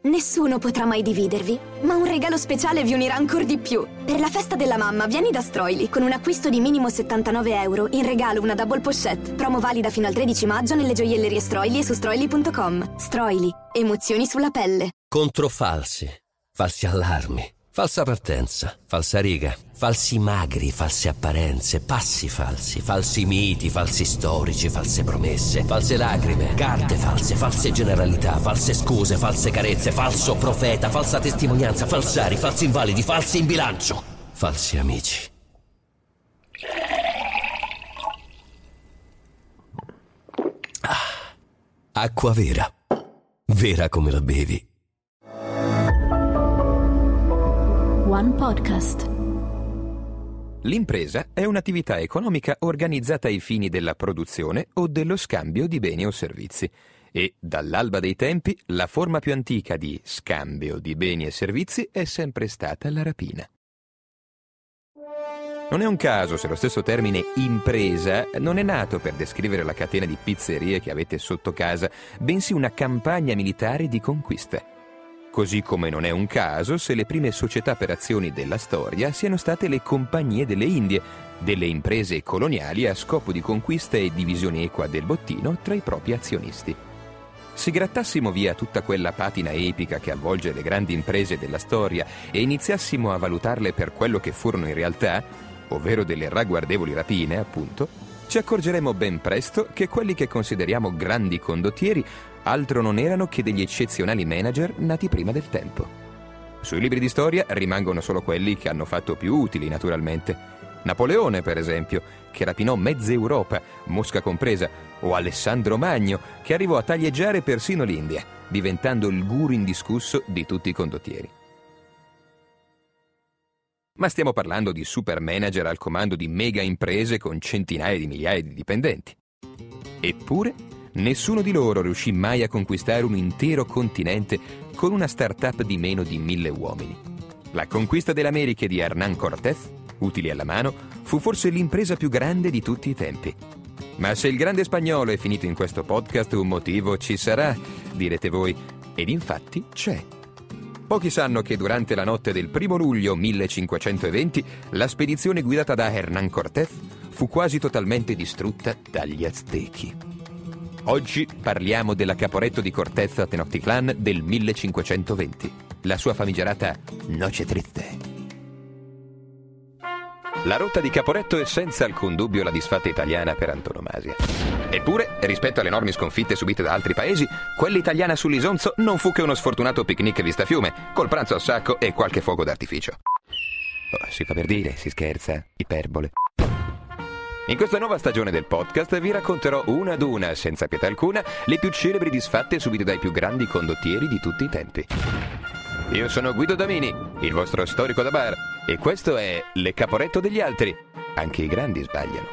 Nessuno potrà mai dividervi, ma un regalo speciale vi unirà ancora di più. Per la festa della mamma vieni da Stroili con un acquisto di minimo €79. In regalo una double pochette. Promo valida fino al 13 maggio nelle gioiellerie Stroili e su stroili.com. Stroili, emozioni sulla pelle. Contro falsi allarmi, falsa partenza, falsa riga, falsi magri, false apparenze, passi falsi, falsi miti, falsi storici, false promesse, false lacrime, carte false, false generalità, false scuse, false carezze, falso profeta, falsa testimonianza, falsari, falsi invalidi, falsi in bilancio, falsi amici. Acqua vera, vera come la bevi. One Podcast. L'impresa è un'attività economica organizzata ai fini della produzione o dello scambio di beni o servizi e, dall'alba dei tempi, la forma più antica di scambio di beni e servizi è sempre stata la rapina. Non è un caso se lo stesso termine impresa non è nato per descrivere la catena di pizzerie che avete sotto casa, bensì una campagna militare di conquista. Così come non è un caso se le prime società per azioni della storia siano state le compagnie delle Indie, delle imprese coloniali a scopo di conquista e divisione equa del bottino tra i propri azionisti. Se grattassimo via tutta quella patina epica che avvolge le grandi imprese della storia e iniziassimo a valutarle per quello che furono in realtà, ovvero delle ragguardevoli rapine, appunto, ci accorgeremo ben presto che quelli che consideriamo grandi condottieri altro non erano che degli eccezionali manager nati prima del tempo. Sui libri di storia rimangono solo quelli che hanno fatto più utili, naturalmente. Napoleone, per esempio, che rapinò mezza Europa, Mosca compresa, o Alessandro Magno, che arrivò a taglieggiare persino l'India, diventando il guru indiscusso di tutti i condottieri. Ma stiamo parlando di super manager al comando di mega imprese con centinaia di migliaia di dipendenti. Eppure, nessuno di loro riuscì mai a conquistare un intero continente con una start-up di meno di 1000 uomini. La conquista delle Americhe di Hernán Cortés, utili alla mano, fu forse l'impresa più grande di tutti i tempi. Ma se il grande spagnolo è finito in questo podcast, un motivo ci sarà, direte voi, ed infatti c'è. Pochi sanno che durante la notte del 1 luglio 1520 la spedizione guidata da Hernán Cortés fu quasi totalmente distrutta dagli Aztechi. Oggi parliamo della Caporetto di Cortés a Tenochtitlan del 1520, la sua famigerata Noche Triste. La rotta di Caporetto è senza alcun dubbio la disfatta italiana per antonomasia. Eppure, rispetto alle enormi sconfitte subite da altri paesi, quella italiana sull'Isonzo non fu che uno sfortunato picnic vista fiume, col pranzo al sacco e qualche fuoco d'artificio. Oh, si fa per dire, si scherza, iperbole. In questa nuova stagione del podcast vi racconterò una ad una, senza pietà alcuna, le più celebri disfatte subite dai più grandi condottieri di tutti i tempi. Io sono Guido Damini, il vostro storico da bar, e questo è Le Caporetto degli altri. Anche i grandi sbagliano.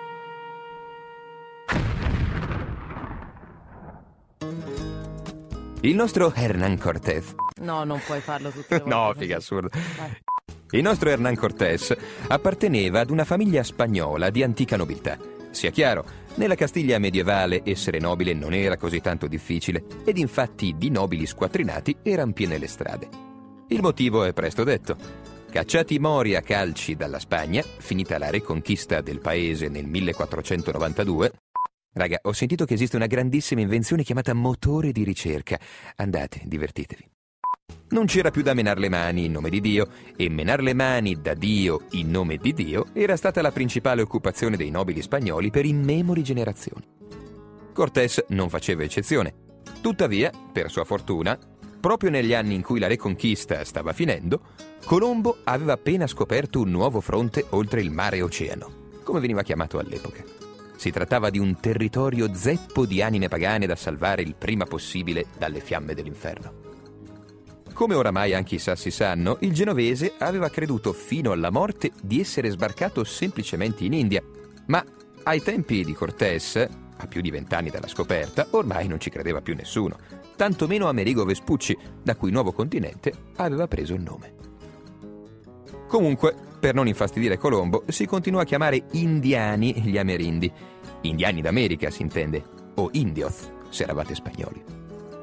Il nostro Hernán Cortés. No, non puoi farlo tutte le volte. No, figa, assurdo. Il nostro Hernán Cortés apparteneva ad una famiglia spagnola di antica nobiltà. Sia chiaro, nella Castiglia medievale essere nobile non era così tanto difficile, ed infatti di nobili squattrinati eran piene le strade. Il motivo è presto detto. Cacciati i Mori a calci dalla Spagna, finita la riconquista del paese nel 1492... Raga, ho sentito che esiste una grandissima invenzione chiamata motore di ricerca. Andate, divertitevi. Non c'era più da menar le mani in nome di Dio, e menar le mani da Dio in nome di Dio era stata la principale occupazione dei nobili spagnoli per immemori generazioni. Cortés non faceva eccezione. Tuttavia, per sua fortuna, proprio negli anni in cui la Reconquista stava finendo, Colombo aveva appena scoperto un nuovo fronte oltre il mare Oceano, come veniva chiamato all'epoca. Si trattava di un territorio zeppo di anime pagane da salvare il prima possibile dalle fiamme dell'inferno. Come oramai anche i sassi sanno, il genovese aveva creduto fino alla morte di essere sbarcato semplicemente in India, ma ai tempi di Cortés, a più di 20 anni dalla scoperta, ormai non ci credeva più nessuno, tantomeno Amerigo Vespucci, da cui il nuovo continente aveva preso il nome. Comunque, per non infastidire Colombo, si continuò a chiamare indiani gli amerindi. Indiani d'America, si intende, o indios, se eravate spagnoli.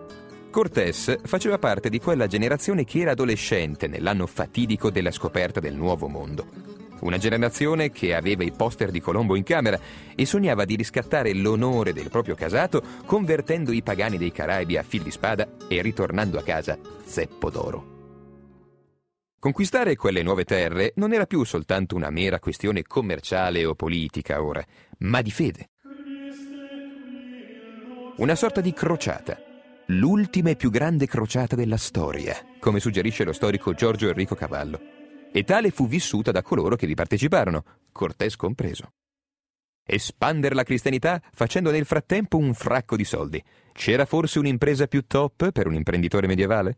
Cortés faceva parte di quella generazione che era adolescente nell'anno fatidico della scoperta del Nuovo Mondo. Una generazione che aveva i poster di Colombo in camera e sognava di riscattare l'onore del proprio casato convertendo i pagani dei Caraibi a fil di spada e ritornando a casa zeppo d'oro. Conquistare quelle nuove terre non era più soltanto una mera questione commerciale o politica ora, ma di fede. Una sorta di crociata. L'ultima e più grande crociata della storia, come suggerisce lo storico Giorgio Enrico Cavallo. E tale fu vissuta da coloro che vi parteciparono, Cortés compreso. Espandere la cristianità facendo nel frattempo un fracco di soldi. C'era forse un'impresa più top per un imprenditore medievale?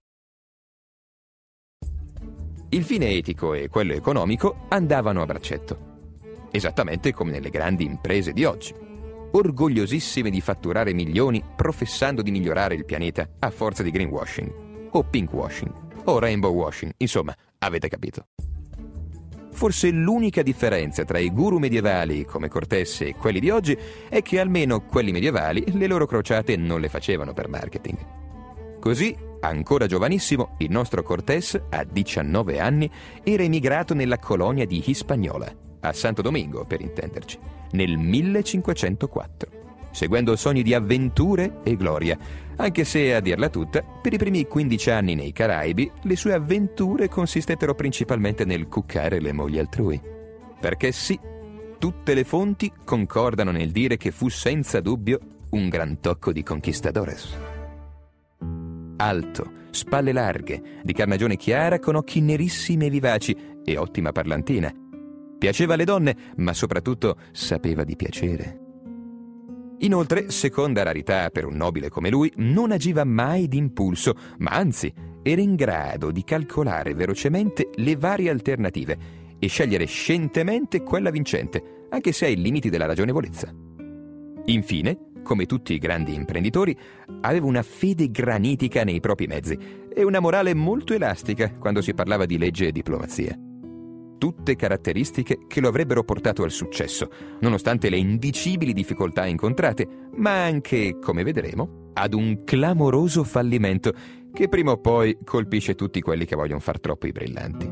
Il fine etico e quello economico andavano a braccetto. Esattamente come nelle grandi imprese di oggi. Orgogliosissime di fatturare milioni professando di migliorare il pianeta a forza di greenwashing, o pinkwashing, o rainbow washing, insomma, avete capito. Forse l'unica differenza tra i guru medievali come Cortés e quelli di oggi è che almeno quelli medievali le loro crociate non le facevano per marketing. Così, ancora giovanissimo, il nostro Cortés, a 19 anni, era emigrato nella colonia di Hispaniola, a Santo Domingo per intenderci, nel 1504, seguendo sogni di avventure e gloria, anche se, a dirla tutta, per i primi 15 anni nei Caraibi, le sue avventure consistettero principalmente nel cuccare le mogli altrui. Perché sì, tutte le fonti concordano nel dire che fu senza dubbio un gran tocco di conquistadores. Alto, spalle larghe, di carnagione chiara con occhi nerissimi e vivaci e ottima parlantina. Piaceva alle donne, ma soprattutto sapeva di piacere. Inoltre, seconda rarità per un nobile come lui, non agiva mai d'impulso, ma anzi era in grado di calcolare velocemente le varie alternative e scegliere scientemente quella vincente, anche se ai limiti della ragionevolezza. Infine, come tutti i grandi imprenditori, aveva una fede granitica nei propri mezzi e una morale molto elastica quando si parlava di legge e diplomazia. Tutte caratteristiche che lo avrebbero portato al successo, nonostante le indicibili difficoltà incontrate, ma anche, come vedremo, ad un clamoroso fallimento che prima o poi colpisce tutti quelli che vogliono far troppo i brillanti.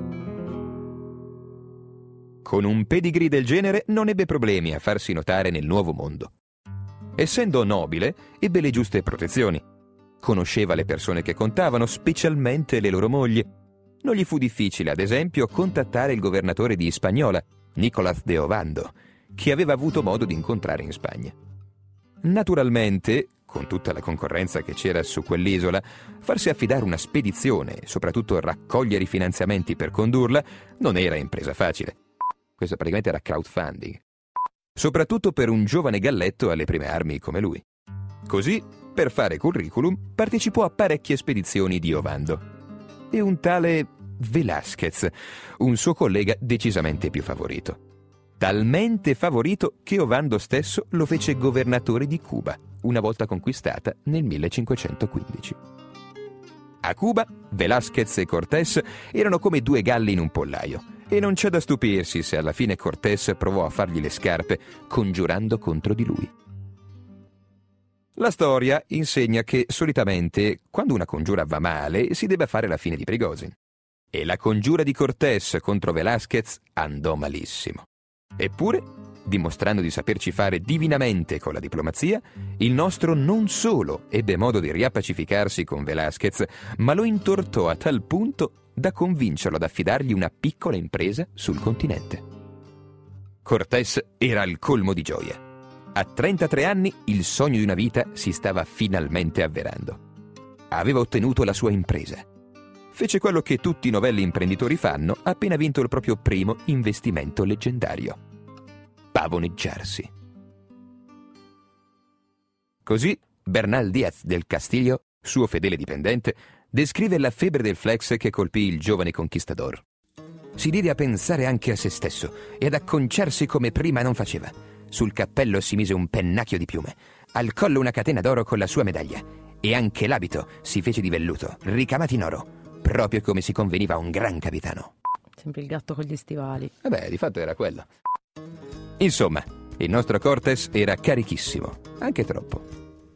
Con un pedigree del genere non ebbe problemi a farsi notare nel Nuovo Mondo. Essendo nobile, ebbe le giuste protezioni. Conosceva le persone che contavano, specialmente le loro mogli. Non gli fu difficile, ad esempio, contattare il governatore di Hispaniola, Nicolás de Ovando, che aveva avuto modo di incontrare in Spagna. Naturalmente, con tutta la concorrenza che c'era su quell'isola, farsi affidare una spedizione e soprattutto raccogliere i finanziamenti per condurla non era impresa facile. Questo praticamente era crowdfunding. Soprattutto per un giovane galletto alle prime armi come lui. Così, per fare curriculum, partecipò a parecchie spedizioni di Ovando. E un tale Velázquez, un suo collega decisamente più favorito. Talmente favorito che Ovando stesso lo fece governatore di Cuba, una volta conquistata nel 1515. A Cuba, Velázquez e Cortés erano come due galli in un pollaio, e non c'è da stupirsi se alla fine Cortés provò a fargli le scarpe congiurando contro di lui. La storia insegna che solitamente, quando una congiura va male, si deve fare la fine di Prigozhin. E la congiura di Cortés contro Velázquez andò malissimo. Eppure, dimostrando di saperci fare divinamente con la diplomazia, il nostro non solo ebbe modo di riappacificarsi con Velázquez, ma lo intortò a tal punto da convincerlo ad affidargli una piccola impresa sul continente. Cortés era al colmo di gioia. A 33 anni il sogno di una vita si stava finalmente avverando. Aveva ottenuto la sua impresa. Fece quello che tutti i novelli imprenditori fanno appena vinto il proprio primo investimento leggendario: pavoneggiarsi. Così Bernal Díaz del Castillo, suo fedele dipendente, descrive la febbre del flex che colpì il giovane conquistador. Si diede a pensare anche a se stesso e ad acconciarsi come prima non faceva. Sul cappello si mise un pennacchio di piume, al collo una catena d'oro con la sua medaglia, e anche l'abito si fece di velluto, ricamato in oro, proprio come si conveniva a un gran capitano. Sempre il gatto con gli stivali. Vabbè, di fatto era quello. Insomma, il nostro Cortés era carichissimo, anche troppo.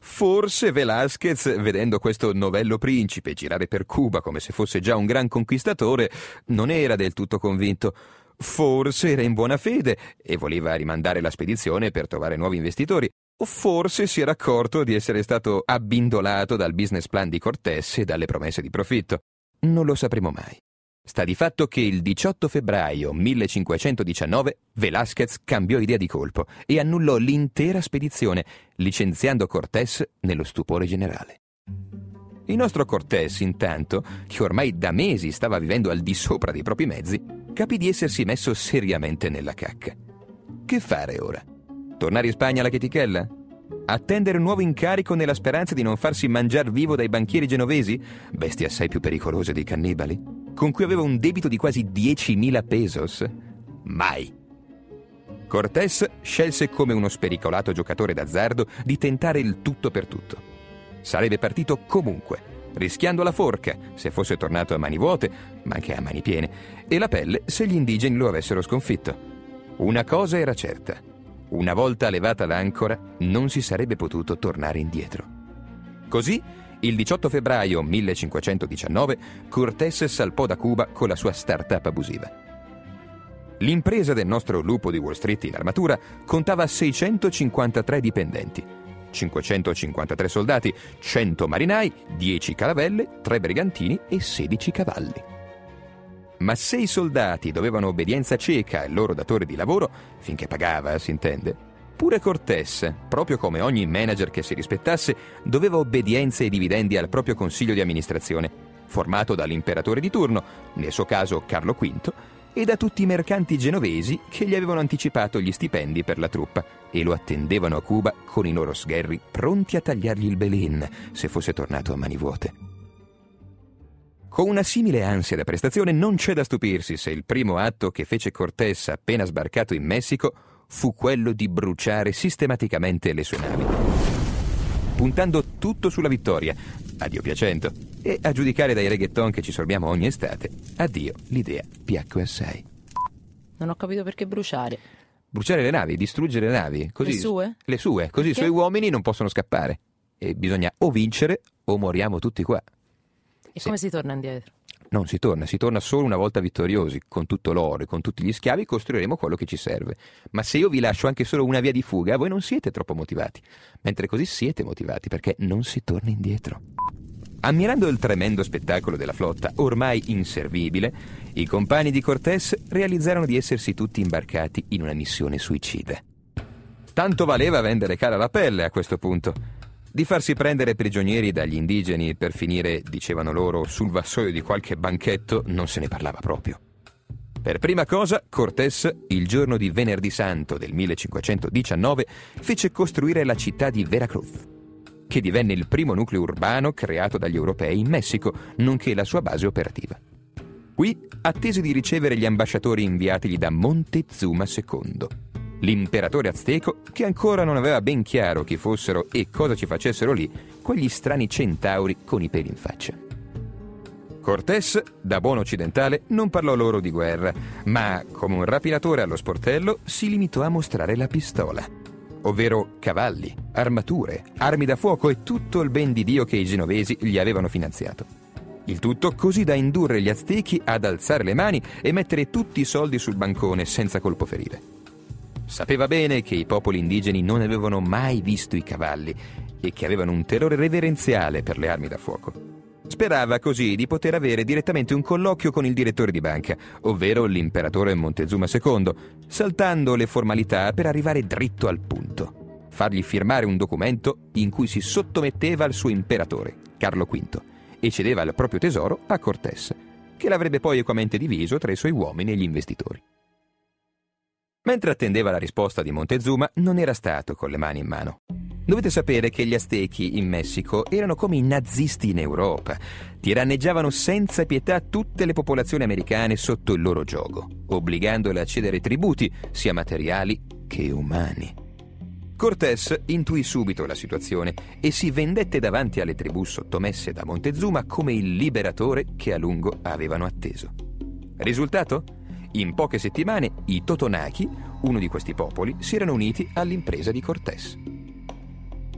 Forse Velázquez, vedendo questo novello principe girare per Cuba come se fosse già un gran conquistatore, non era del tutto convinto. Forse era in buona fede e voleva rimandare la spedizione per trovare nuovi investitori. O forse si era accorto di essere stato abbindolato dal business plan di Cortés e dalle promesse di profitto. Non lo sapremo mai. Sta di fatto che il 18 febbraio 1519 Velázquez cambiò idea di colpo e annullò l'intera spedizione, licenziando Cortés nello stupore generale. Il nostro Cortés, intanto, che ormai da mesi stava vivendo al di sopra dei propri mezzi, capì di essersi messo seriamente nella cacca. Che fare ora? Tornare in Spagna alla chetichella? Attendere un nuovo incarico nella speranza di non farsi mangiar vivo dai banchieri genovesi, bestie assai più pericolose dei cannibali, con cui aveva un debito di quasi 10.000 pesos? Mai! Cortés scelse, come uno spericolato giocatore d'azzardo, di tentare il tutto per tutto. Sarebbe partito comunque, rischiando la forca se fosse tornato a mani vuote, ma anche a mani piene, e la pelle se gli indigeni lo avessero sconfitto. Una cosa era certa: una volta levata l'ancora, non si sarebbe potuto tornare indietro. Così, il 18 febbraio 1519, Cortés salpò da Cuba con la sua start-up abusiva. L'impresa del nostro lupo di Wall Street in armatura contava 653 dipendenti, 553 soldati, 100 marinai, 10 caravelle, 3 brigantini e 16 cavalli. Ma se i soldati dovevano obbedienza cieca al loro datore di lavoro, finché pagava, si intende, pure Cortés, proprio come ogni manager che si rispettasse, doveva obbedienza e dividendi al proprio consiglio di amministrazione, formato dall'imperatore di turno, nel suo caso Carlo V, e da tutti i mercanti genovesi che gli avevano anticipato gli stipendi per la truppa e lo attendevano a Cuba con i loro sgherri pronti a tagliargli il belin se fosse tornato a mani vuote. Con una simile ansia da prestazione non c'è da stupirsi se il primo atto che fece Cortés appena sbarcato in Messico fu quello di bruciare sistematicamente le sue navi, puntando tutto sulla vittoria, a Dio piacendo, e a giudicare dai reggaeton che ci sorbiamo ogni estate, a Dio l'idea piacque assai. Non ho capito perché bruciare. Bruciare le navi, distruggere le navi, così, Le sue? Le sue, così i Perché? suoi uomini non possono scappare. E bisogna o vincere o moriamo tutti qua. E Sì. come si torna indietro? Non si torna solo una volta vittoriosi, con tutto l'oro e con tutti gli schiavi costruiremo quello che ci serve. Ma se io vi lascio anche solo una via di fuga, voi non siete troppo motivati, mentre così siete motivati perché non si torna indietro. Ammirando il tremendo spettacolo della flotta, ormai inservibile, i compagni di Cortés realizzarono di essersi tutti imbarcati in una missione suicida. Tanto valeva vendere cara la pelle a questo punto. Di farsi prendere prigionieri dagli indigeni per finire, dicevano loro, sul vassoio di qualche banchetto non se ne parlava proprio. Per prima cosa, Cortés, il giorno di Venerdì Santo del 1519, fece costruire la città di Veracruz, che divenne il primo nucleo urbano creato dagli europei in Messico, nonché la sua base operativa. Qui attese di ricevere gli ambasciatori inviatigli da Montezuma II, l'imperatore azteco che ancora non aveva ben chiaro chi fossero e cosa ci facessero lì quegli strani centauri con i peli in faccia. Cortés, da buon occidentale, non parlò loro di guerra, ma, come un rapinatore allo sportello, si limitò a mostrare la pistola, ovvero cavalli, armature, armi da fuoco e tutto il ben di Dio che i genovesi gli avevano finanziato. Il tutto così da indurre gli aztechi ad alzare le mani e mettere tutti i soldi sul bancone senza colpo ferire. Sapeva bene che i popoli indigeni non avevano mai visto i cavalli e che avevano un terrore reverenziale per le armi da fuoco. Sperava così di poter avere direttamente un colloquio con il direttore di banca, ovvero l'imperatore Montezuma II, saltando le formalità per arrivare dritto al punto. Fargli firmare un documento in cui si sottometteva al suo imperatore, Carlo V, e cedeva il proprio tesoro a Cortés, che l'avrebbe poi equamente diviso tra i suoi uomini e gli investitori. Mentre attendeva la risposta di Montezuma, non era stato con le mani in mano. Dovete sapere che gli aztechi in Messico erano come i nazisti in Europa. Tiranneggiavano senza pietà tutte le popolazioni americane sotto il loro giogo, obbligandole a cedere tributi, sia materiali che umani. Cortés intuì subito la situazione e si vendette davanti alle tribù sottomesse da Montezuma come il liberatore che a lungo avevano atteso. Risultato? In poche settimane i Totonachi, uno di questi popoli, si erano uniti all'impresa di Cortés.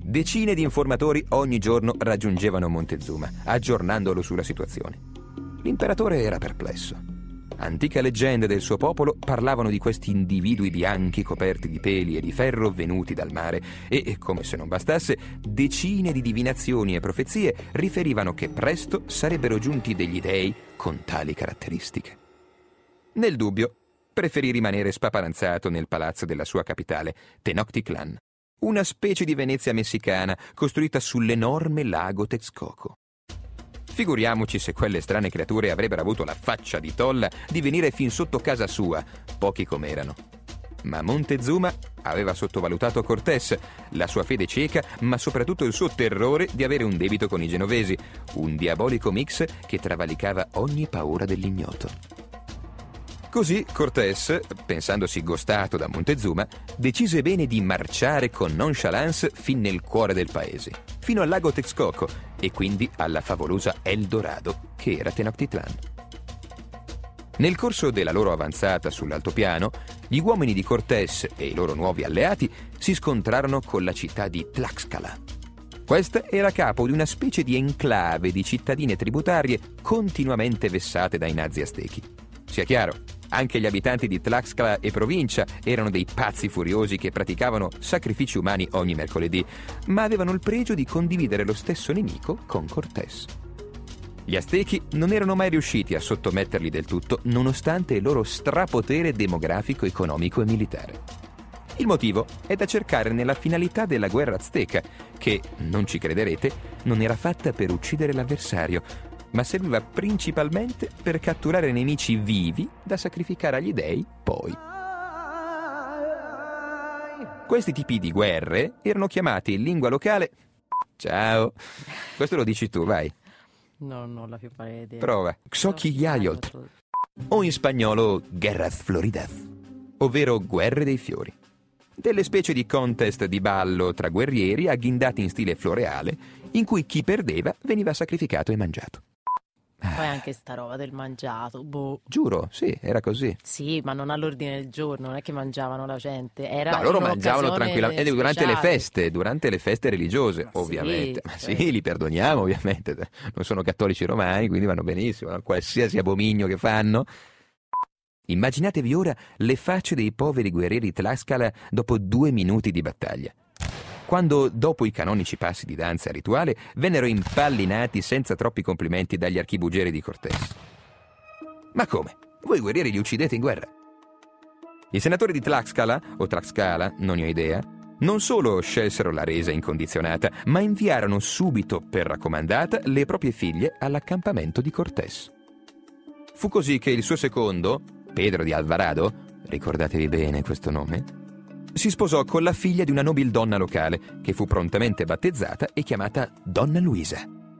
Decine di informatori ogni giorno raggiungevano Montezuma, aggiornandolo sulla situazione. L'imperatore era perplesso. Antiche leggende del suo popolo parlavano di questi individui bianchi coperti di peli e di ferro venuti dal mare e, come se non bastasse, decine di divinazioni e profezie riferivano che presto sarebbero giunti degli dei con tali caratteristiche. Nel dubbio, preferì rimanere spaparanzato nel palazzo della sua capitale, Tenochtitlan, una specie di Venezia messicana costruita sull'enorme lago Texcoco. Figuriamoci se quelle strane creature avrebbero avuto la faccia di tolla di venire fin sotto casa sua, pochi com'erano. Ma Montezuma aveva sottovalutato Cortés, la sua fede cieca, ma soprattutto il suo terrore di avere un debito con i genovesi, un diabolico mix che travalicava ogni paura dell'ignoto. Così Cortés, pensandosi gostato da Montezuma, decise bene di marciare con nonchalance fin nel cuore del paese, fino al lago Texcoco e quindi alla favolosa Eldorado che era Tenochtitlan. Nel corso della loro avanzata sull'altopiano, gli uomini di Cortés e i loro nuovi alleati si scontrarono con la città di Tlaxcala. Questa era capo di una specie di enclave di cittadine tributarie continuamente vessate dai nazi aztechi. Sia chiaro, anche gli abitanti di Tlaxcala e provincia erano dei pazzi furiosi che praticavano sacrifici umani ogni mercoledì, ma avevano il pregio di condividere lo stesso nemico con Cortés. Gli Aztechi non erano mai riusciti a sottometterli del tutto, nonostante il loro strapotere demografico, economico e militare. Il motivo è da cercare nella finalità della guerra azteca, che, non ci crederete, non era fatta per uccidere l'avversario, ma serviva principalmente per catturare nemici vivi da sacrificare agli dei poi. Questi tipi di guerre erano chiamati in lingua locale... Ciao! Questo lo dici tu, vai. No, non la più pallida idea. Prova. Xochitl, o in spagnolo Guerras Floridas, ovvero guerre dei fiori. Delle specie di contest di ballo tra guerrieri agghindati in stile floreale, in cui chi perdeva veniva sacrificato e mangiato. Poi anche sta roba del mangiato, boh. Giuro, sì, era così. Sì, ma non all'ordine del giorno, non è che mangiavano la gente. Era no, loro mangiavano tranquillamente durante le feste religiose, ma ovviamente. Sì, ma sì, li perdoniamo, ovviamente. Non sono cattolici romani, quindi vanno benissimo, no? Qualsiasi abominio che fanno. Immaginatevi ora le facce dei poveri guerrieri Tlaxcala dopo 2 minuti di battaglia, quando, dopo i canonici passi di danza rituale, vennero impallinati senza troppi complimenti dagli archibugieri di Cortés. Ma come? Voi guerrieri li uccidete in guerra? I senatori di Tlaxcala, o Tlaxcala, non ne ho idea, non solo scelsero la resa incondizionata, ma inviarono subito, per raccomandata, le proprie figlie all'accampamento di Cortés. Fu così che il suo secondo, Pedro di Alvarado, ricordatevi bene questo nome, si sposò con la figlia di una nobildonna locale, che fu prontamente battezzata e chiamata Donna Luisa.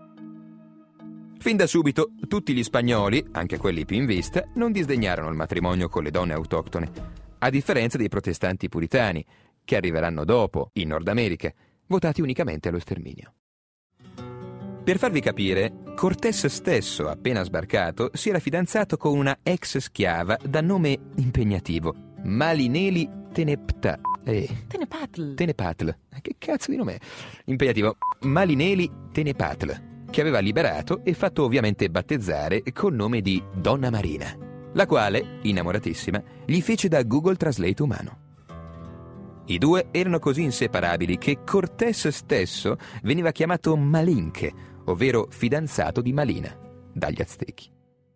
Fin da subito, tutti gli spagnoli, anche quelli più in vista, non disdegnarono il matrimonio con le donne autoctone, a differenza dei protestanti puritani, che arriveranno dopo, in Nord America, votati unicamente allo sterminio. Per farvi capire, Cortés stesso, appena sbarcato, si era fidanzato con una ex schiava da nome impegnativo, Malineli Tenepta. Tenepatl. Che cazzo di nome è? Impegnativo. Malineli Tenepatl, che aveva liberato e fatto ovviamente battezzare col nome di Donna Marina, la quale, innamoratissima, gli fece da Google Translate umano. I due erano così inseparabili che Cortés stesso veniva chiamato Malinche, ovvero fidanzato di Malina, dagli Aztechi.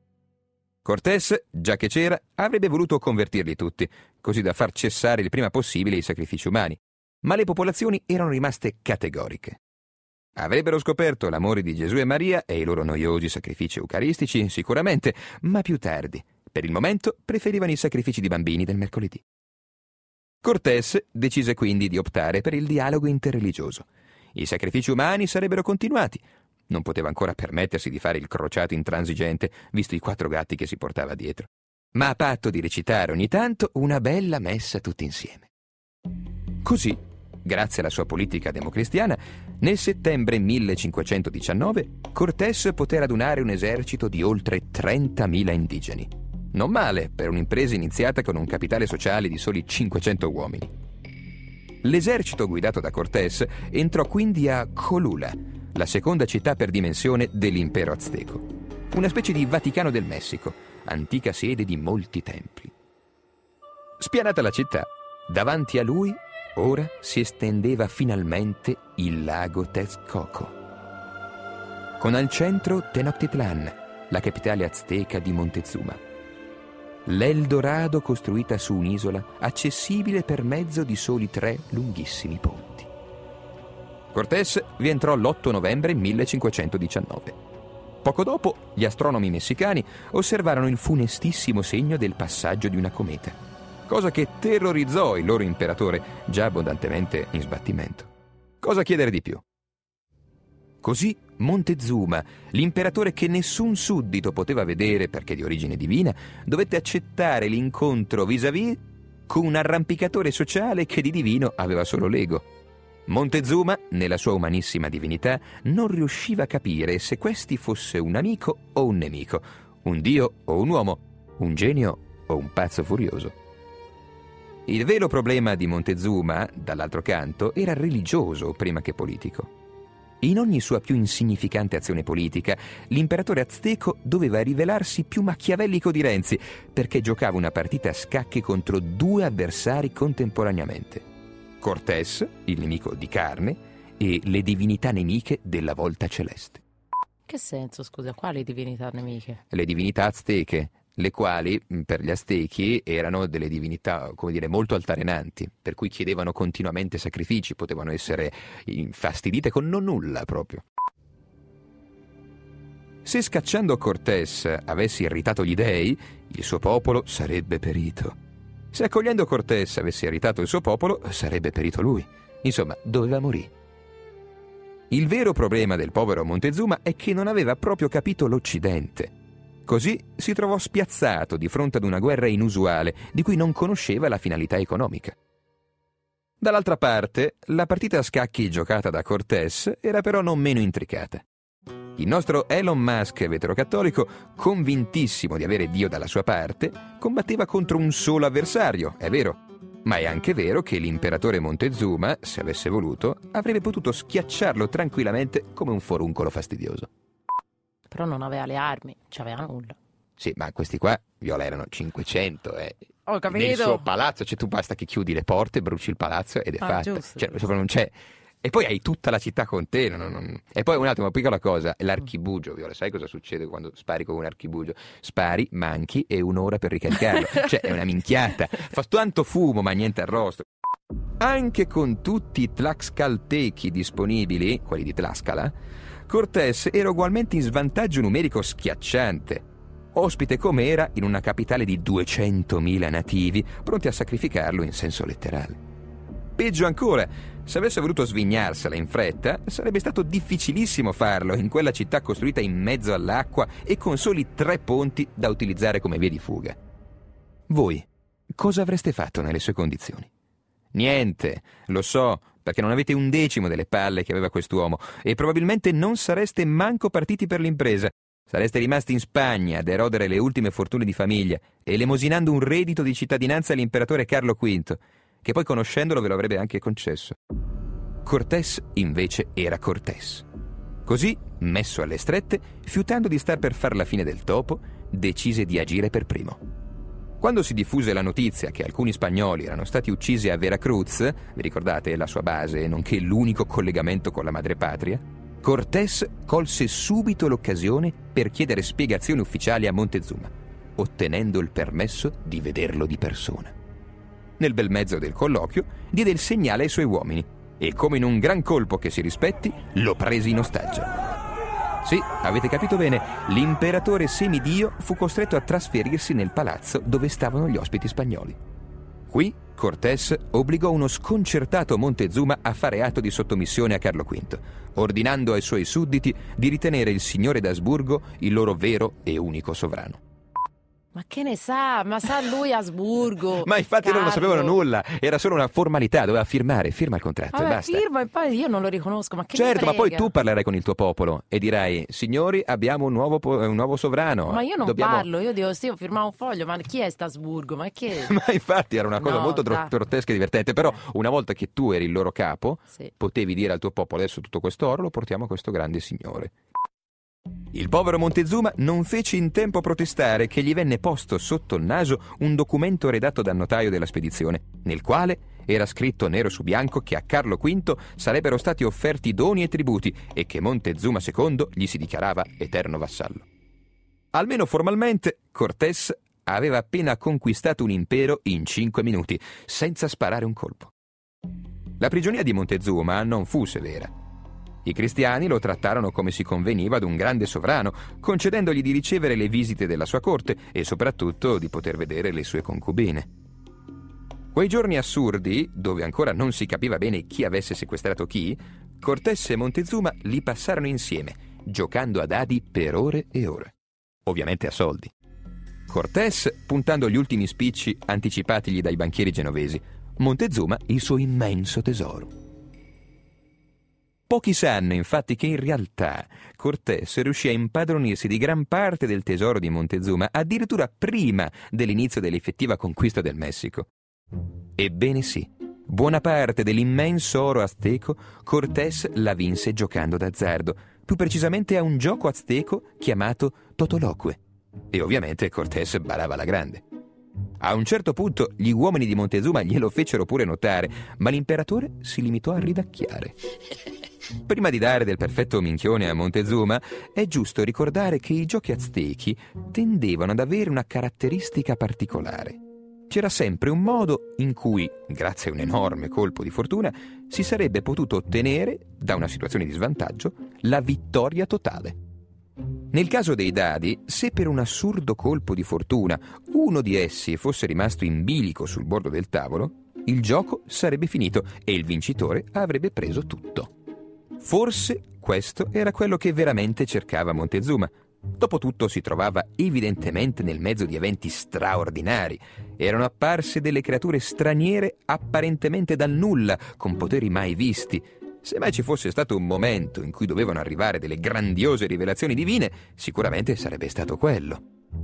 Cortés, già che c'era, avrebbe voluto convertirli tutti, così da far cessare il prima possibile i sacrifici umani, ma le popolazioni erano rimaste categoriche. Avrebbero scoperto l'amore di Gesù e Maria e i loro noiosi sacrifici eucaristici, sicuramente, ma più tardi. Per il momento preferivano i sacrifici di bambini del mercoledì. Cortés decise quindi di optare per il dialogo interreligioso. I sacrifici umani sarebbero continuati. Non poteva ancora permettersi di fare il crociato intransigente, visto i 4 gatti che si portava dietro, ma a patto di recitare ogni tanto una bella messa tutti insieme. Così, grazie alla sua politica democristiana, nel settembre 1519 Cortés poté radunare un esercito di oltre 30.000 indigeni. Non male per un'impresa iniziata con un capitale sociale di soli 500 uomini. L'esercito guidato da Cortés entrò quindi a Cholula, la seconda città per dimensione dell'impero azteco. Una specie di Vaticano del Messico, antica sede di molti templi. Spianata la città, davanti a lui ora si estendeva finalmente il lago Texcoco, con al centro Tenochtitlan, la capitale azteca di Montezuma. L'Eldorado costruita su un'isola accessibile per mezzo di soli 3 lunghissimi ponti. Cortés vi entrò l'8 novembre 1519. Poco dopo, gli astronomi messicani osservarono il funestissimo segno del passaggio di una cometa, cosa che terrorizzò il loro imperatore, già abbondantemente in sbattimento. Cosa chiedere di più? Così Montezuma, l'imperatore che nessun suddito poteva vedere perché di origine divina, dovette accettare l'incontro vis-à-vis con un arrampicatore sociale che di divino aveva solo l'ego. Montezuma, nella sua umanissima divinità, non riusciva a capire se questi fosse un amico o un nemico, un dio o un uomo, un genio o un pazzo furioso. Il vero problema di Montezuma, dall'altro canto, era religioso prima che politico. In ogni sua più insignificante azione politica, l'imperatore azteco doveva rivelarsi più machiavellico di Renzi, perché giocava una partita a scacchi contro 2 avversari contemporaneamente: Cortés, il nemico di carne, e le divinità nemiche della volta celeste. Che senso, scusa? Quali divinità nemiche? Le divinità azteche, le quali per gli aztechi erano delle divinità, come dire, molto altarenanti, per cui chiedevano continuamente sacrifici, potevano essere infastidite con non nulla proprio. Se scacciando Cortés avesse irritato gli dei, il suo popolo sarebbe perito. Se accogliendo Cortés avesse irritato il suo popolo, sarebbe perito lui. Insomma, doveva morire. Il vero problema del povero Montezuma è che non aveva proprio capito l'Occidente. Così si trovò spiazzato di fronte ad una guerra inusuale di cui non conosceva la finalità economica. Dall'altra parte, la partita a scacchi giocata da Cortés era però non meno intricata. Il nostro Elon Musk veterocattolico, convintissimo di avere Dio dalla sua parte, combatteva contro un solo avversario, è vero. Ma è anche vero che l'imperatore Montezuma, se avesse voluto, avrebbe potuto schiacciarlo tranquillamente come un foruncolo fastidioso. Però non aveva le armi, non c'aveva nulla. Sì, ma questi qua, Viola, erano 500, Ho capito. Nel suo palazzo, cioè tu basta che chiudi le porte, bruci il palazzo ed è fatta. Giusto, cioè, giusto. non c'è. E poi hai tutta la città con te. E poi un'altra piccola cosa, l'archibugio, Viola, sai cosa succede quando spari con un archibugio? Spari, manchi e 1 ora per ricaricarlo. Cioè, è una minchiata. Fa tanto fumo, ma niente arrosto. Anche con tutti i tlaxcaltechi disponibili, quelli di Tlaxcala, Cortés era ugualmente in svantaggio numerico schiacciante, ospite com'era in una capitale di 200.000 nativi, pronti a sacrificarlo in senso letterale. Peggio ancora, se avesse voluto svignarsela in fretta, sarebbe stato difficilissimo farlo in quella città costruita in mezzo all'acqua e con soli 3 ponti da utilizzare come vie di fuga. Voi, cosa avreste fatto nelle sue condizioni? Niente, lo so, perché non avete 1/10 delle palle che aveva quest'uomo e probabilmente non sareste manco partiti per l'impresa. Sareste rimasti in Spagna ad erodere le ultime fortune di famiglia, elemosinando un reddito di cittadinanza all'imperatore Carlo V, che poi conoscendolo ve lo avrebbe anche concesso. Cortés invece era Cortés. Così, messo alle strette, fiutando di star per far la fine del topo, decise di agire per primo. Quando si diffuse la notizia che alcuni spagnoli erano stati uccisi a Veracruz, vi ricordate la sua base, nonché l'unico collegamento con la madrepatria, Cortés colse subito l'occasione per chiedere spiegazioni ufficiali a Montezuma, ottenendo il permesso di vederlo di persona. Nel bel mezzo del colloquio diede il segnale ai suoi uomini e, come in un gran colpo che si rispetti, lo prese in ostaggio. Sì, avete capito bene, l'imperatore semidio fu costretto a trasferirsi nel palazzo dove stavano gli ospiti spagnoli. Qui Cortés obbligò uno sconcertato Montezuma a fare atto di sottomissione a Carlo V, ordinando ai suoi sudditi di ritenere il signore d'Asburgo il loro vero e unico sovrano. Ma che ne sa? Ma sa lui Asburgo. Ma infatti loro non Carlo. sapevano nulla, era solo una formalità, doveva firma il contratto e Vabbè, basta. firma e poi io non lo riconosco, ma che mi Certo, ma poi frega? tu parlerai con il tuo popolo e dirai: signori, abbiamo un nuovo sovrano. Ma io non Dobbiamo... parlo, io dico sì, ho firmato un foglio, ma chi è Strasburgo? Ma che... Ma infatti era una cosa No, molto dai. grottesca e divertente, però una volta che tu eri il loro capo, Sì. potevi dire al tuo popolo: adesso tutto questo oro lo portiamo a questo grande signore. Il povero Montezuma non fece in tempo a protestare che gli venne posto sotto il naso un documento redatto dal notaio della spedizione, nel quale era scritto nero su bianco che a Carlo V sarebbero stati offerti doni e tributi e che Montezuma II gli si dichiarava eterno vassallo. Almeno formalmente, Cortés aveva appena conquistato un impero in 5 minuti, senza sparare un colpo. La prigionia di Montezuma non fu severa. I cristiani lo trattarono come si conveniva ad un grande sovrano, concedendogli di ricevere le visite della sua corte e soprattutto di poter vedere le sue concubine. Quei giorni assurdi, dove ancora non si capiva bene chi avesse sequestrato chi, Cortés e Montezuma li passarono insieme, giocando a dadi per ore e ore. Ovviamente a soldi. Cortés puntando gli ultimi spicci anticipatigli dai banchieri genovesi, Montezuma il suo immenso tesoro. Pochi sanno infatti che in realtà Cortés riuscì a impadronirsi di gran parte del tesoro di Montezuma addirittura prima dell'inizio dell'effettiva conquista del Messico. Ebbene sì, buona parte dell'immenso oro azteco Cortés la vinse giocando d'azzardo, più precisamente a un gioco azteco chiamato Totoloque. E ovviamente Cortés barava alla grande. A un certo punto gli uomini di Montezuma glielo fecero pure notare, ma l'imperatore si limitò a ridacchiare. Prima di dare del perfetto minchione a Montezuma, è giusto ricordare che i giochi aztechi tendevano ad avere una caratteristica particolare. C'era sempre un modo in cui, grazie a un enorme colpo di fortuna, si sarebbe potuto ottenere, da una situazione di svantaggio, la vittoria totale. Nel caso dei dadi, se per un assurdo colpo di fortuna uno di essi fosse rimasto in bilico sul bordo del tavolo, il gioco sarebbe finito e il vincitore avrebbe preso tutto. Forse questo era quello che veramente cercava Montezuma. Dopotutto si trovava evidentemente nel mezzo di eventi straordinari. Erano apparse delle creature straniere apparentemente dal nulla, con poteri mai visti. Se mai ci fosse stato un momento in cui dovevano arrivare delle grandiose rivelazioni divine, sicuramente sarebbe stato quello.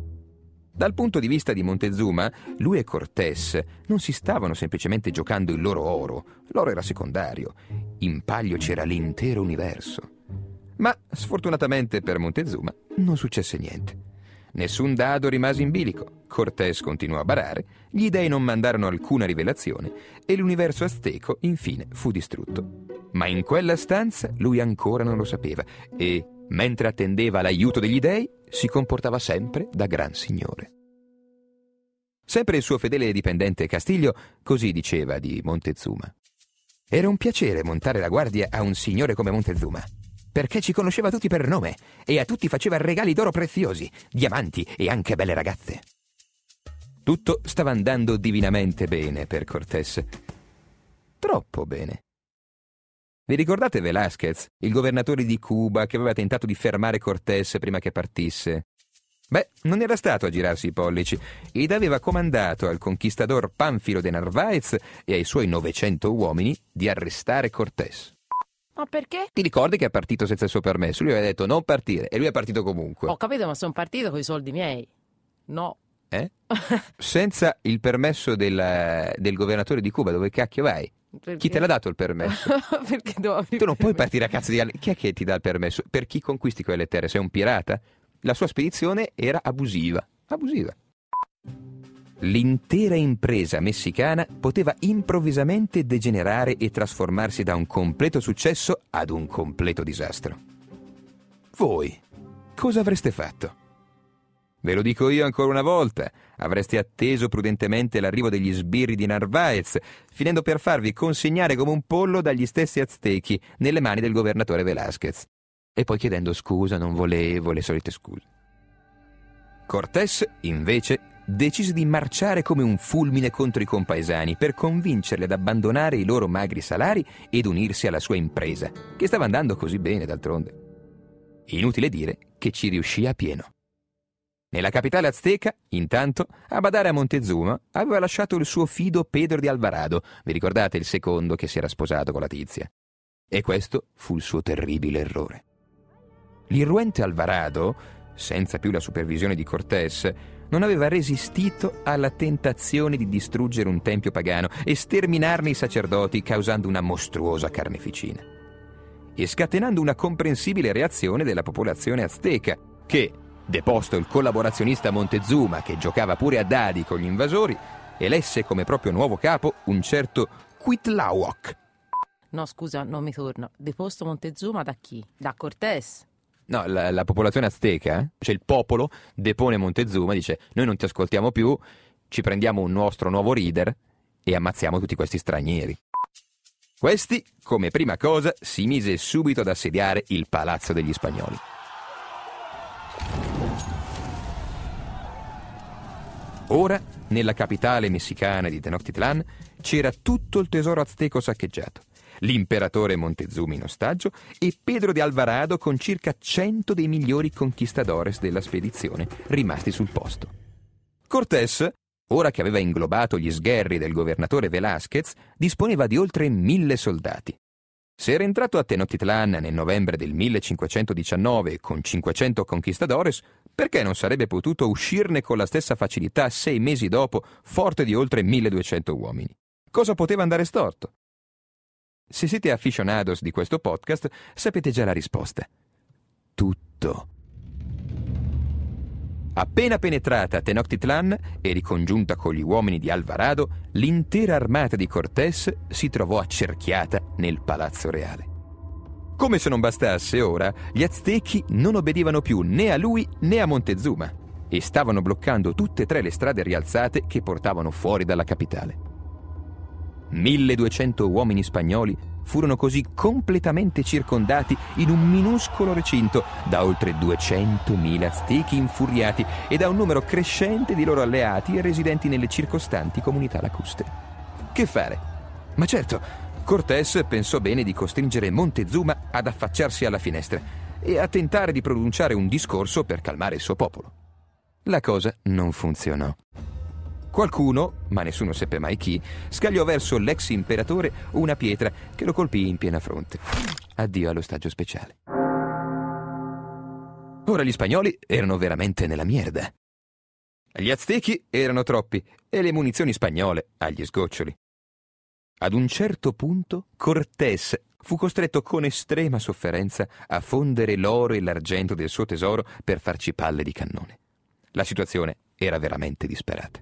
Dal punto di vista di Montezuma, lui e Cortés non si stavano semplicemente giocando il loro oro. L'oro era secondario. In palio c'era l'intero universo. Ma, sfortunatamente per Montezuma, non successe niente. Nessun dado rimase in bilico. Cortés continuò a barare, gli dei non mandarono alcuna rivelazione e l'universo azteco, infine, fu distrutto. Ma in quella stanza lui ancora non lo sapeva e, mentre attendeva l'aiuto degli dei, si comportava sempre da gran signore. Sempre il suo fedele dipendente Castillo così diceva di Montezuma: «Era un piacere montare la guardia a un signore come Montezuma, perché ci conosceva tutti per nome e a tutti faceva regali d'oro preziosi, diamanti e anche belle ragazze». Tutto stava andando divinamente bene per Cortés. Troppo bene. Vi ricordate Velázquez, il governatore di Cuba che aveva tentato di fermare Cortés prima che partisse? Beh, non era stato a girarsi i pollici ed aveva comandato al conquistador Pánfilo de Narváez e ai suoi 900 uomini di arrestare Cortés. Ma perché? Ti ricordi che è partito senza il suo permesso? Lui aveva detto non partire e lui è partito comunque. Ho capito, ma sono partito con i soldi miei. No. Senza il permesso del governatore di Cuba, dove cacchio vai? Perché? Chi te l'ha dato il permesso? Perché dovevi... Tu non puoi partire a cazzo di... Chi è che ti dà il permesso? Per chi conquisti quelle terre? Sei un pirata? La sua spedizione era abusiva. Abusiva. L'intera impresa messicana poteva improvvisamente degenerare e trasformarsi da un completo successo ad un completo disastro. Voi cosa avreste fatto? Ve lo dico io ancora una volta, avreste atteso prudentemente l'arrivo degli sbirri di Narváez, finendo per farvi consegnare come un pollo dagli stessi aztechi nelle mani del governatore Velázquez. E poi chiedendo scusa, non volevo, le solite scuse. Cortés, invece, decise di marciare come un fulmine contro i compaesani per convincerli ad abbandonare i loro magri salari ed unirsi alla sua impresa, che stava andando così bene d'altronde. Inutile dire che ci riuscì a pieno. Nella capitale azteca, intanto, a badare a Montezuma aveva lasciato il suo fido Pedro de Alvarado, vi ricordate il secondo che si era sposato con la tizia? E questo fu il suo terribile errore. L'irruente Alvarado, senza più la supervisione di Cortés, non aveva resistito alla tentazione di distruggere un tempio pagano e sterminarne i sacerdoti causando una mostruosa carneficina. E scatenando una comprensibile reazione della popolazione azteca, che, deposto il collaborazionista Montezuma, che giocava pure a dadi con gli invasori, elesse come proprio nuovo capo un certo Cuitláhuac. No, scusa, non mi torna. Deposto Montezuma da chi? Da Cortés? No, la popolazione azteca, cioè il popolo, depone Montezuma, dice noi non ti ascoltiamo più, ci prendiamo un nostro nuovo leader e ammazziamo tutti questi stranieri. Questi, come prima cosa, si mise subito ad assediare il palazzo degli spagnoli. Ora, nella capitale messicana di Tenochtitlan, c'era tutto il tesoro azteco saccheggiato, l'imperatore Montezuma in ostaggio e Pedro de Alvarado con circa 100 dei migliori conquistadores della spedizione rimasti sul posto. Cortés, ora che aveva inglobato gli sgherri del governatore Velázquez, disponeva di oltre 1000 soldati. Se era entrato a Tenochtitlan nel novembre del 1519 con 500 conquistadores, perché non sarebbe potuto uscirne con la stessa facilità 6 mesi dopo, forte di oltre 1200 uomini? Cosa poteva andare storto? Se siete aficionados di questo podcast, sapete già la risposta. Tutto. Appena penetrata a Tenochtitlan e ricongiunta con gli uomini di Alvarado, l'intera armata di Cortés si trovò accerchiata nel palazzo reale. Come se non bastasse ora, gli aztechi non obbedivano più né a lui né a Montezuma e stavano bloccando tutte e tre le strade rialzate che portavano fuori dalla capitale. 1200 uomini spagnoli furono così completamente circondati in un minuscolo recinto da oltre 200.000 aztechi infuriati e da un numero crescente di loro alleati e residenti nelle circostanti comunità lacustre. Che fare? Ma certo, Cortés pensò bene di costringere Montezuma ad affacciarsi alla finestra e a tentare di pronunciare un discorso per calmare il suo popolo. La cosa non funzionò. Qualcuno, ma nessuno seppe mai chi, scagliò verso l'ex imperatore una pietra che lo colpì in piena fronte. Addio allo stagio speciale. Ora gli spagnoli erano veramente nella mierda. Gli aztechi erano troppi e le munizioni spagnole agli sgoccioli. Ad un certo punto Cortés fu costretto con estrema sofferenza a fondere l'oro e l'argento del suo tesoro per farci palle di cannone. La situazione era veramente disperata.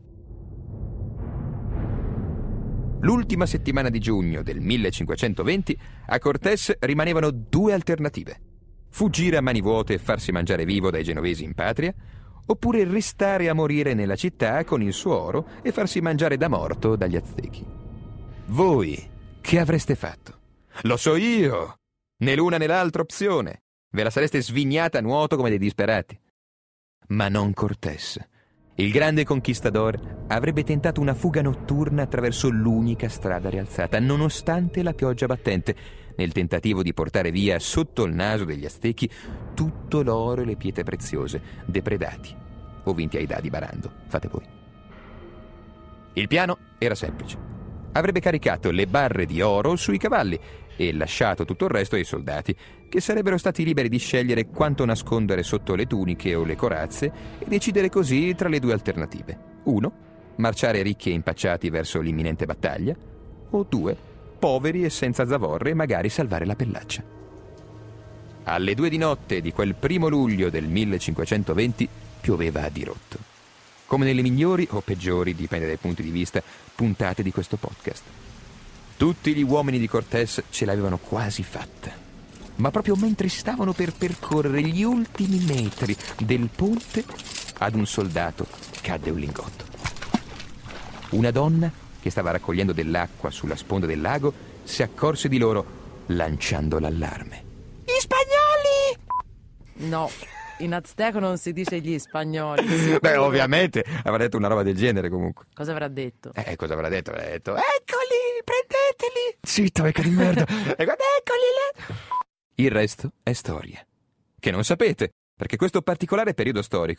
L'ultima settimana di giugno del 1520 a Cortés rimanevano 2 alternative: fuggire a mani vuote e farsi mangiare vivo dai genovesi in patria, oppure restare a morire nella città con il suo oro e farsi mangiare da morto dagli aztechi. Voi che avreste fatto? Lo so io! Né l'una né l'altra opzione. Ve la sareste svignata a nuoto come dei disperati. Ma non Cortés. Il grande conquistador avrebbe tentato una fuga notturna attraverso l'unica strada rialzata, nonostante la pioggia battente, nel tentativo di portare via sotto il naso degli aztechi tutto l'oro e le pietre preziose, depredati o vinti ai dadi barando. Fate voi. Il piano era semplice. Avrebbe caricato le barre di oro sui cavalli e lasciato tutto il resto ai soldati, che sarebbero stati liberi di scegliere quanto nascondere sotto le tuniche o le corazze e decidere così tra le 2 alternative. 1. Marciare ricchi e impacciati verso l'imminente battaglia, o 2. Poveri e senza zavorre e magari salvare la pellaccia. Alle 2 di notte di quel 1 luglio del 1520 pioveva a dirotto. Come nelle migliori o peggiori, dipende dai punti di vista, puntate di questo podcast. Tutti gli uomini di Cortés ce l'avevano quasi fatta. Ma proprio mentre stavano per percorrere gli ultimi metri del ponte, ad un soldato cadde un lingotto. Una donna, che stava raccogliendo dell'acqua sulla sponda del lago, si accorse di loro, lanciando l'allarme. Gli spagnoli! No, in azteco non si dice gli spagnoli. Beh, ovviamente avrà detto una roba del genere comunque. Cosa avrà detto? Cosa avrà detto? Avrà detto, eccoli, prendeteli! Zitto, vecchio di merda! Eccoli là! Il resto è storia. Che non sapete, perché questo particolare periodo storico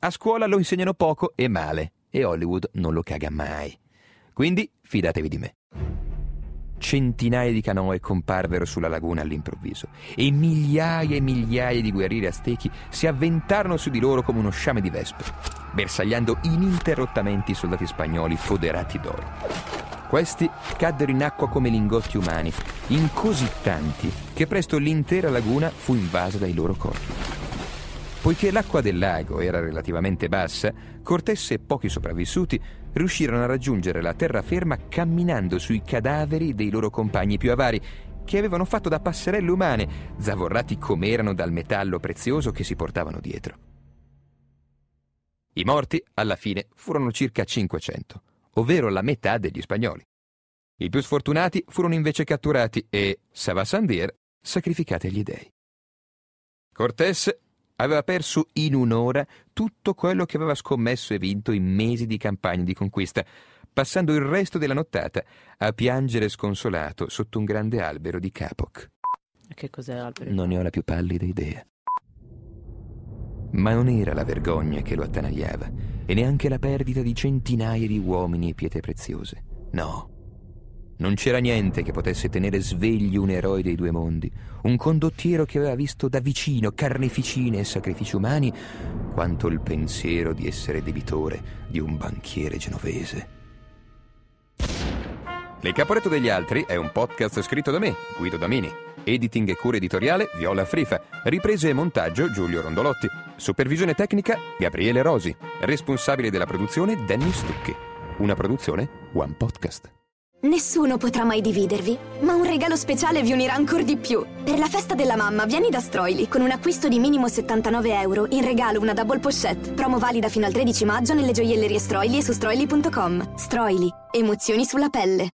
a scuola lo insegnano poco e male e Hollywood non lo caga mai. Quindi fidatevi di me. Centinaia di canoe comparvero sulla laguna all'improvviso e migliaia di guerrieri aztechi si avventarono su di loro come uno sciame di vespe, bersagliando ininterrottamente i soldati spagnoli foderati d'oro. Questi caddero in acqua come lingotti umani, in così tanti che presto l'intera laguna fu invasa dai loro corpi. Poiché l'acqua del lago era relativamente bassa, Cortés e pochi sopravvissuti riuscirono a raggiungere la terraferma camminando sui cadaveri dei loro compagni più avari, che avevano fatto da passerelle umane, zavorrati com'erano dal metallo prezioso che si portavano dietro. I morti, alla fine, furono circa 500, ovvero la metà degli spagnoli. I più sfortunati furono invece catturati e, ça va sans dire, sacrificati agli dei. Cortés aveva perso in un'ora tutto quello che aveva scommesso e vinto in mesi di campagne di conquista, passando il resto della nottata a piangere sconsolato sotto un grande albero di capoc. Che cos'è l'albero? Non ne ho la più pallida idea. Ma non era la vergogna che lo attanagliava, e neanche la perdita di centinaia di uomini e pietre preziose. No. Non c'era niente che potesse tenere svegli un eroe dei due mondi, un condottiero che aveva visto da vicino carneficine e sacrifici umani, quanto il pensiero di essere debitore di un banchiere genovese. Il Caporetto degli Altri è un podcast scritto da me, Guido Damini. Editing e cura editoriale Viola Frifa. Riprese e montaggio Giulio Rondolotti. Supervisione tecnica Gabriele Rosi. Responsabile della produzione Dennis Stucchi. Una produzione One Podcast. Nessuno potrà mai dividervi, ma un regalo speciale vi unirà ancora di più. Per la festa della mamma vieni da Stroili con un acquisto di minimo 79 euro, in regalo una double pochette. Promo valida fino al 13 maggio nelle gioiellerie Stroili e su stroili.com. Stroili, emozioni sulla pelle.